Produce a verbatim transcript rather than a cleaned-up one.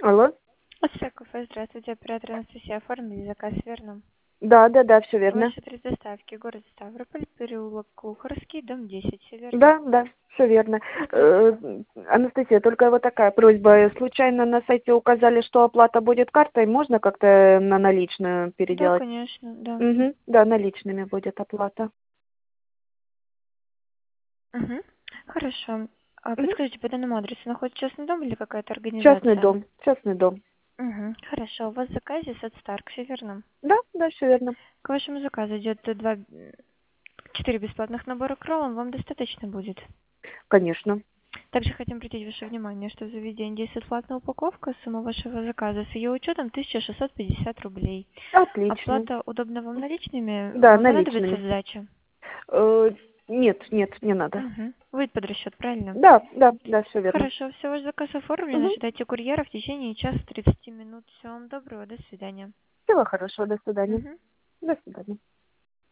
Алло. Офисное кафе, здравствуйте, оператор Анастасия, оформили заказ, верно? Да, да, да, все верно. Ваш адрес доставки, город Ставрополь, переулок Кухарский, дом десять, все верно? Да, да, все верно. Э, Спасибо. Анастасия, только вот такая просьба. Случайно на сайте указали, что оплата будет картой. Можно как-то на наличную Да, переделать? конечно, да. Угу. Да, наличными будет оплата. Угу. Хорошо. А Мгм. подскажите, по данному адресу находится частный дом или какая-то Частный организация? дом, частный дом. Угу. Хорошо. У вас в заказе сет Старк, все верно? Да, да, все верно. К вашему заказу идет два, четыре бесплатных набора кролом, вам достаточно будет? Конечно. Также хотим обратить ваше внимание, что в заведении действует платная упаковка, сумма вашего заказа с ее учетом тысяча шестьсот пятьдесят рублей. Отлично. Оплата удобна вам наличными? Да, Вам понадобится наличными. сдача? Э, нет, нет, не надо. Угу. Будет под расчет, правильно? Да, да, да, все верно. Хорошо, все, ваш заказ оформлен, Угу. ожидайте курьера в течение часа тридцати минут. Всего вам доброго, до свидания. Всего хорошего, до свидания. Угу. До свидания.